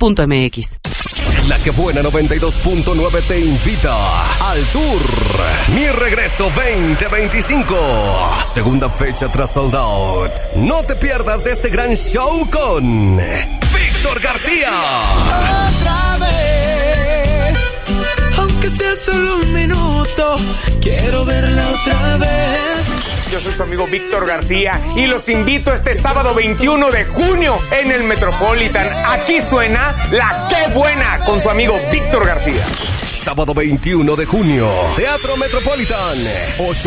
.mx. La que buena 92.9 te invita al tour Mi Regreso 2025. Segunda fecha tras sold out. No te pierdas de este gran show con Víctor García. Otra vez, aunque sea solo un minuto, quiero verla otra vez. Yo soy su amigo Víctor García y los invito este sábado 21 de junio en el Metropolitan. Aquí suena La Qué Buena con su amigo Víctor García. Sábado 21 de junio, Teatro Metropolitan, 8